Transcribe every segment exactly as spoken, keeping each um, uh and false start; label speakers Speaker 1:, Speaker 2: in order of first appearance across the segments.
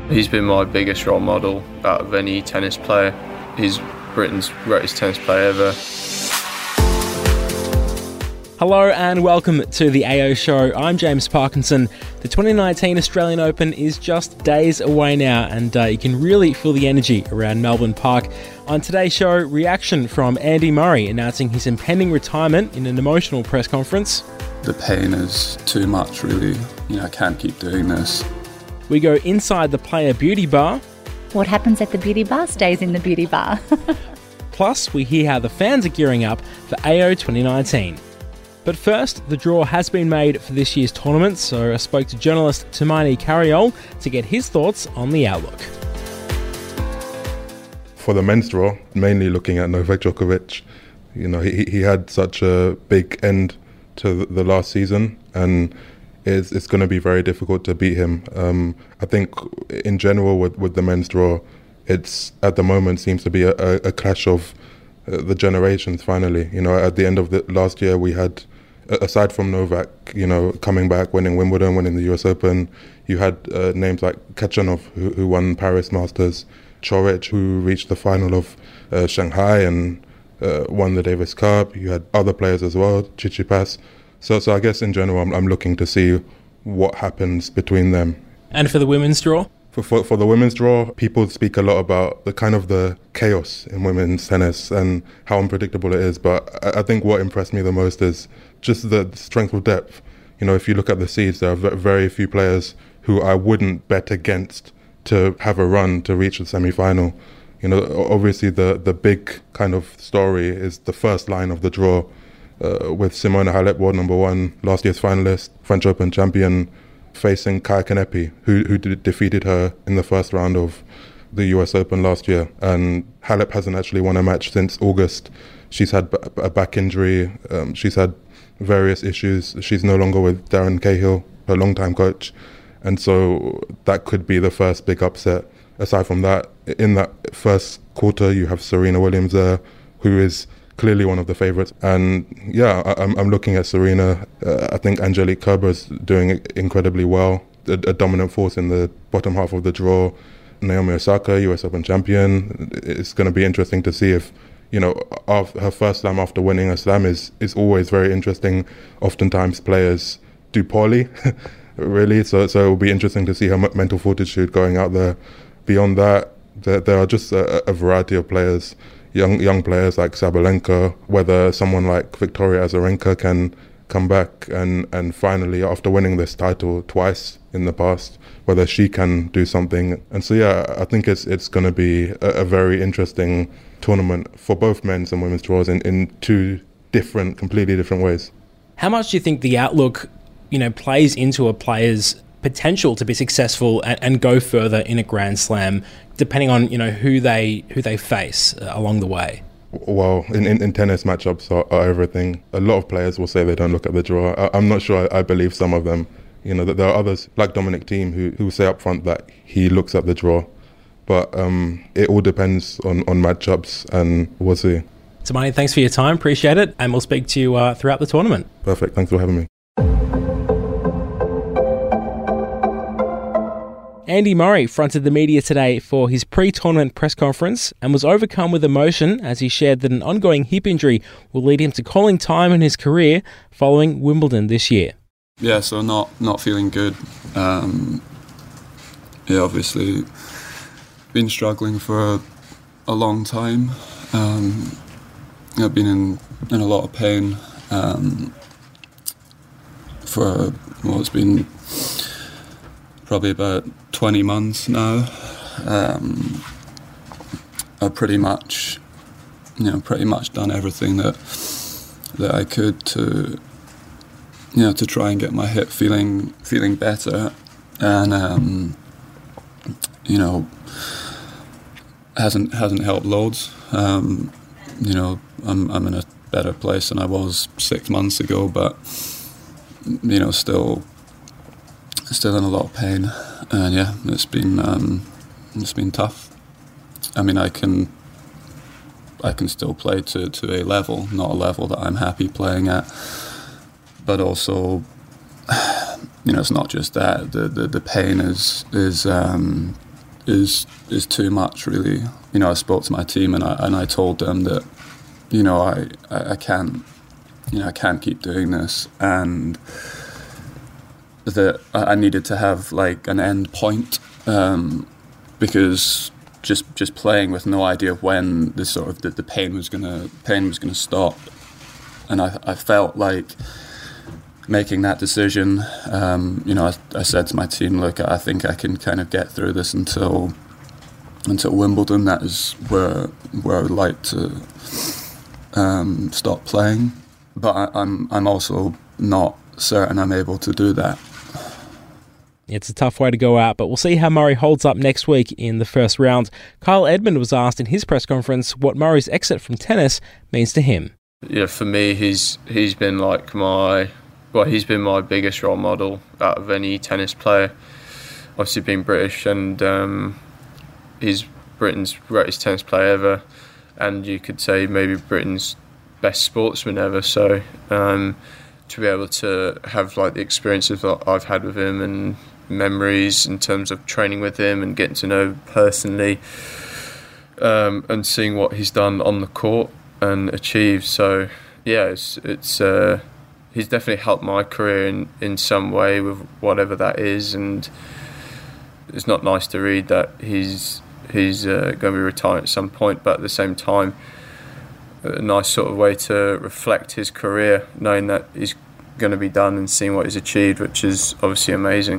Speaker 1: He's been my biggest role model out of any tennis player. He's Britain's greatest tennis player ever.
Speaker 2: Hello and welcome to the A O Show. I'm James Parkinson. The twenty nineteen Australian Open is just days away now, and uh, you can really feel the energy around Melbourne Park. On today's show, reaction from Andy Murray announcing his impending retirement in an emotional press conference.
Speaker 3: The pain is too much, really. You know, I can't keep doing this.
Speaker 2: We go inside the player beauty bar.
Speaker 4: What happens at the beauty bar stays in the beauty bar.
Speaker 2: Plus, we hear how the fans are gearing up for A O twenty nineteen. But first, the draw has been made for this year's tournament, so I spoke to journalist Tumaini Carayol to get his thoughts on the outlook.
Speaker 5: For the men's draw, mainly looking at Novak Djokovic, you know, he he had such a big end to the last season, and it's, it's going to be very difficult to beat him. Um, I think in general with, with the men's draw, it's at the moment seems to be a, a, a clash of uh, the generations finally. You know, at the end of the last year we had, aside from Novak, you know, coming back, winning Wimbledon, winning the U S Open, you had uh, names like Khachanov, who, who won Paris Masters, Coric, who reached the final of uh, Shanghai and uh, won the Davis Cup. You had other players as well, Tsitsipas. So, so I guess in general, I'm, I'm looking to see what happens between them.
Speaker 2: And for the women's draw?
Speaker 5: For, for for the women's draw, people speak a lot about the kind of the chaos in women's tennis and how unpredictable it is. But I, I think what impressed me the most is just the strength of depth. You know, if you look at the seeds, there are very few players who I wouldn't bet against to have a run to reach the semi-final. You know, obviously the, the big kind of story is the first line of the draw uh, with Simona Halep, world number one, last year's finalist, French Open champion, facing Kaia Kanepi, who who de- defeated her in the first round of the U S Open last year. And Halep hasn't actually won a match since August. She's had b- a back injury. Um, she's had various issues. She's no longer with Darren Cahill, her longtime coach. And so that could be the first big upset. Aside from that, in that first quarter, you have Serena Williams there, who is clearly one of the favourites. And yeah, I, I'm, I'm looking at Serena. Uh, I think Angelique Kerber's doing incredibly well, a, a dominant force in the bottom half of the draw. Naomi Osaka, U S Open champion. It's going to be interesting to see if, you know, after her first slam after winning a slam is, is always very interesting. Oftentimes players do poorly, really. So, so it will be interesting to see her mental fortitude going out there. Beyond that, there, there are just a, a variety of players. Young young players like Sabalenka, whether someone like Victoria Azarenka can come back and, and finally, after winning this title twice in the past, whether she can do something. And so, yeah, I think it's it's going to be a, a very interesting tournament for both men's and women's draws in, in two different, completely different ways.
Speaker 2: How much do you think the outlook, you know, plays into a player's potential to be successful and, and go further in a Grand Slam, depending on, you know, who they who they face uh, along the way?
Speaker 5: Well, in, in, in tennis, matchups are, are everything. A lot of players will say they don't look at the draw. I, I'm not sure I, I believe some of them. You know, that there are others like Dominic Thiem who, who say up front that he looks at the draw. But um, it all depends on, on matchups, and we'll see.
Speaker 2: Tumaini, thanks for your time. Appreciate it. And we'll speak to you uh, throughout the tournament.
Speaker 5: Perfect. Thanks for having me.
Speaker 2: Andy Murray fronted the media today for his pre-tournament press conference and was overcome with emotion as he shared that an ongoing hip injury will lead him to calling time in his career following Wimbledon this year.
Speaker 3: Yeah, so not not feeling good. Um, yeah, obviously been struggling for a, a long time. Um, I've been in, in a lot of pain um, for, well, it's been probably about twenty months now. Um, I've pretty much, you know, pretty much done everything that that I could to, you know, to try and get my hip feeling feeling better, and um, you know, hasn't hasn't helped loads. Um, you know, I'm I'm in a better place than I was six months ago, but you know, still. Still in a lot of pain, and yeah, it's been um, it's been tough. I mean, I can I can still play to, to a level, not a level that I'm happy playing at, but also, you know, it's not just that. The the, the pain is is um, is is too much, really. You know, I spoke to my team and I and I told them that, you know, I, I, I can't, you know, I can't keep doing this, and that I needed to have like an end point, um, because just just playing with no idea of when the sort of the, the pain was gonna pain was gonna stop, and I I felt like making that decision. Um, you know, I, I said to my team, look, I think I can kind of get through this until until Wimbledon. That is where where I would like to um, stop playing, but I, I'm I'm also not certain I'm able to do that.
Speaker 2: It's a tough way to go out, but we'll see how Murray holds up next week in the first round. Kyle Edmund was asked in his press conference what Murray's exit from tennis means to him.
Speaker 1: Yeah, for me, he's he's been like my well, he's been my biggest role model out of any tennis player. Obviously, being British, and um, he's Britain's greatest tennis player ever, and you could say maybe Britain's best sportsman ever. So um, to be able to have like the experiences that I've had with him and memories in terms of training with him and getting to know personally, um, and seeing what he's done on the court and achieved. So yeah, it's, it's uh, he's definitely helped my career in, in some way with whatever that is, and it's not nice to read that he's he's uh, going to be retiring at some point, but at the same time, a nice sort of way to reflect his career, knowing that he's going to be done and seeing what he's achieved, which is obviously amazing.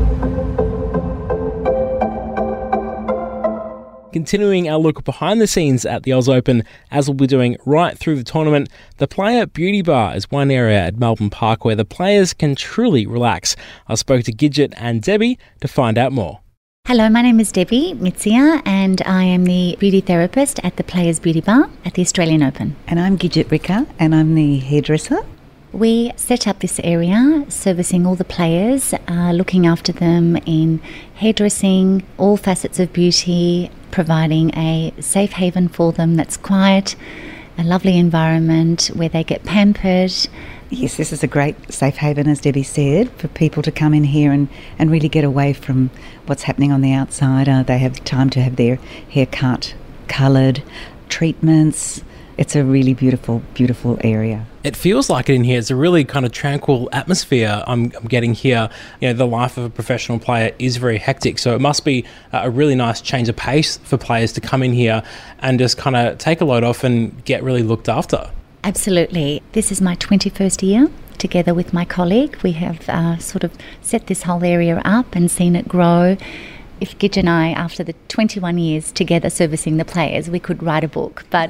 Speaker 2: Continuing our look behind the scenes at the Oz Open, as we'll be doing right through the tournament, the Player Beauty Bar is one area at Melbourne Park where the players can truly relax. I spoke to Gidget and Debbie to find out more.
Speaker 4: Hello, my name is Debbie Mitzia and I am the beauty therapist at the Players Beauty Bar at the Australian Open.
Speaker 6: And I'm Gidget Ricker and I'm the hairdresser.
Speaker 4: We set up this area servicing all the players, uh, looking after them in hairdressing, all facets of beauty, providing a safe haven for them that's quiet, a lovely environment where they get pampered.
Speaker 6: Yes, this is a great safe haven, as Debbie said, for people to come in here and, and really get away from what's happening on the outside. Uh, they have time to have their hair cut, coloured, treatments. It's a really beautiful, beautiful area.
Speaker 2: It feels like it in here. It's a really kind of tranquil atmosphere I'm, I'm getting here. You know, the life of a professional player is very hectic, so it must be a really nice change of pace for players to come in here and just kind of take a load off and get really looked after.
Speaker 4: Absolutely. This is my twenty-first year together with my colleague. We have uh, sort of set this whole area up and seen it grow. If Gidge and I, after the twenty-one years together servicing the players, we could write a book. But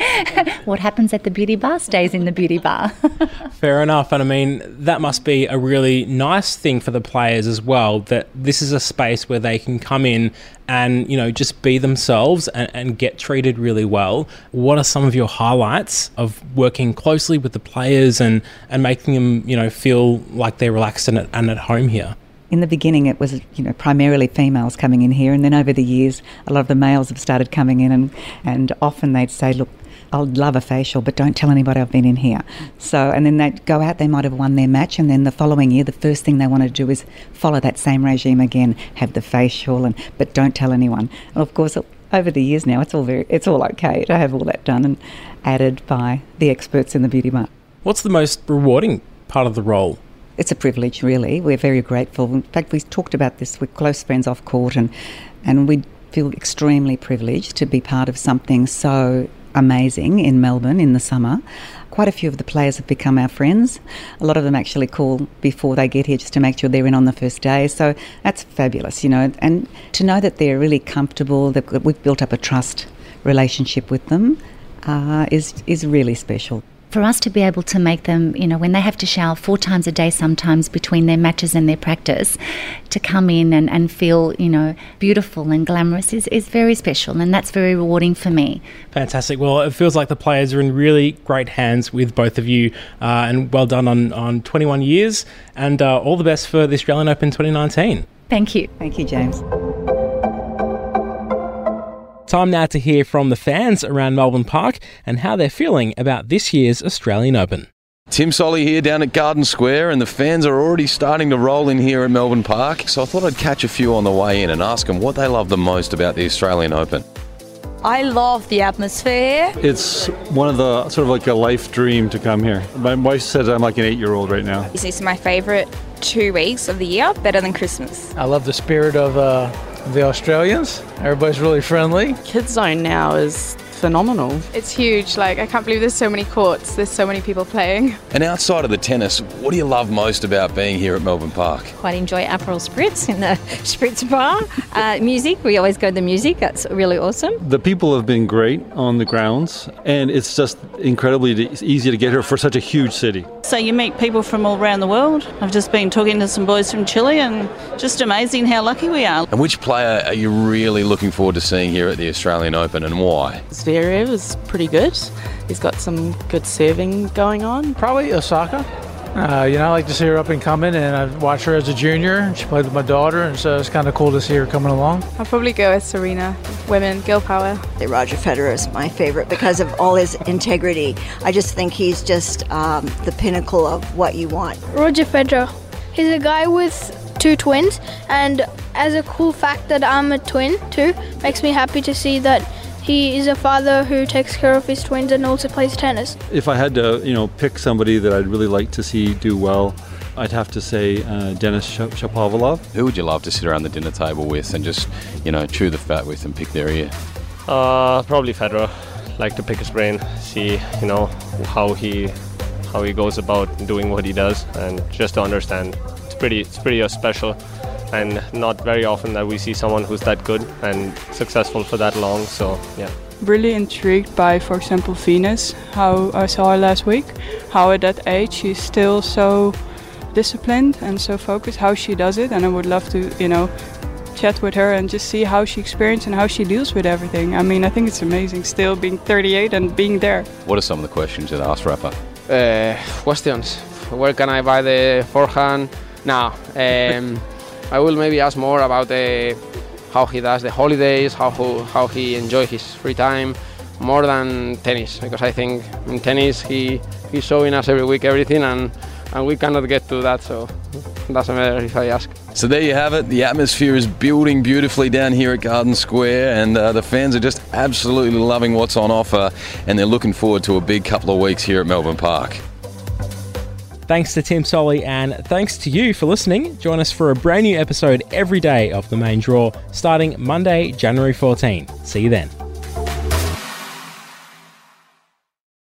Speaker 4: what happens at the beauty bar stays in the beauty bar.
Speaker 2: Fair enough. And I mean, that must be a really nice thing for the players as well, that this is a space where they can come in and, you know, just be themselves and, and get treated really well. What are some of your highlights of working closely with the players and, and making them, you know, feel like they're relaxed and at, and at home here?
Speaker 6: In the beginning, it was, you know, primarily females coming in here, and then over the years, a lot of the males have started coming in, and, and often they'd say, look, I'd love a facial, but don't tell anybody I've been in here. So, and then they'd go out, they might have won their match, and then the following year, the first thing they want to do is follow that same regime again, have the facial, and but don't tell anyone. And of course, over the years now, it's all very, it's all okay to have all that done and added by the experts in the beauty bar.
Speaker 2: What's the most rewarding part of the role?
Speaker 6: It's a privilege, really. We're very grateful. In fact, we talked about this with close friends off court, and, and we feel extremely privileged to be part of something so amazing in Melbourne in the summer. Quite a few of the players have become our friends. A lot of them actually call before they get here just to make sure they're in on the first day. So that's fabulous, you know. And to know that they're really comfortable, that we've built up a trust relationship with them uh, is is really special.
Speaker 4: For us to be able to make them, you know, when they have to shower four times a day sometimes between their matches and their practice, to come in and, and feel, you know, beautiful and glamorous is, is very special, and that's very rewarding for me.
Speaker 2: Fantastic. Well, it feels like the players are in really great hands with both of you, uh, and well done on, on twenty-one years, and uh, all the best for the Australian Open twenty nineteen.
Speaker 4: Thank you.
Speaker 6: Thank you, James.
Speaker 2: Time now to hear from the fans around Melbourne Park and how they're feeling about this year's Australian Open.
Speaker 7: Tim Solly here down at Garden Square, and the fans are already starting to roll in here at Melbourne Park. So I thought I'd catch a few on the way in and ask them what they love the most about the Australian Open.
Speaker 8: I love the atmosphere.
Speaker 9: It's one of the sort of like a life dream to come here. My wife says I'm like an eight-year-old right now.
Speaker 8: This is my favourite two weeks of the year, better than Christmas.
Speaker 10: I love the spirit of uh, the Australians. Everybody's really friendly.
Speaker 11: Kids Zone now is phenomenal.
Speaker 12: It's huge. Like, I can't believe there's so many courts. There's so many people playing.
Speaker 7: And outside of the tennis, what do you love most about being here at Melbourne Park?
Speaker 13: Quite enjoy Aperol Spritz in the Spritz bar. Uh, music, we always go to the music. That's really awesome.
Speaker 9: The people have been great on the grounds, and it's just incredibly easy to get here for such a huge city.
Speaker 14: So you meet people from all around the world. I've just been talking to some boys from Chile, and just amazing how lucky we are.
Speaker 7: And which player are you really looking forward to seeing here at the Australian Open, and why?
Speaker 11: Zverev is pretty good. He's got some good serving going on.
Speaker 10: Probably Osaka. Uh, you know, I like to see her up and coming, and I've watched her as a junior. She played with my daughter, and so it's kind of cool to see her coming along.
Speaker 12: I'll probably go with Serena. Women, girl power.
Speaker 15: Roger Federer is my favorite because of all his integrity. I just think he's just um, the pinnacle of what you want.
Speaker 16: Roger Federer. He's a guy with two twins, and as a cool fact that I'm a twin too, makes me happy to see that he is a father who takes care of his twins and also plays tennis.
Speaker 9: If I had to, you know, pick somebody that I'd really like to see do well, I'd have to say uh, Denis Shapovalov.
Speaker 7: Who would you love to sit around the dinner table with and just, you know, chew the fat with and pick their ear?
Speaker 17: Uh, probably Federer. Like to pick his brain, see, you know, how he how he goes about doing what he does, and just to understand. It's pretty, it's pretty uh, special. And not very often that we see someone who's that good and successful for that long, so yeah.
Speaker 18: Really intrigued by, for example, Venus, how I saw her last week, how at that age she's still so disciplined and so focused, how she does it, and I would love to, you know, chat with her and just see how she experiences and how she deals with everything. I mean, I think it's amazing still being thirty-eight and being there.
Speaker 7: What are some of the questions you'd ask Rafa?
Speaker 19: Uh, questions. Where can I buy the forehand? Now, um, I will maybe ask more about uh, how he does the holidays, how how he enjoys his free time, more than tennis, because I think in tennis he he's showing us every week everything, and, and we cannot get to that, so it doesn't matter if I ask.
Speaker 7: So there you have it. The atmosphere is building beautifully down here at Garden Square, and uh, the fans are just absolutely loving what's on offer, and they're looking forward to a big couple of weeks here at Melbourne Park.
Speaker 2: Thanks to Tim Solly, and thanks to you for listening. Join us for a brand new episode every day of The Main Draw, starting Monday, January fourteenth. See you then.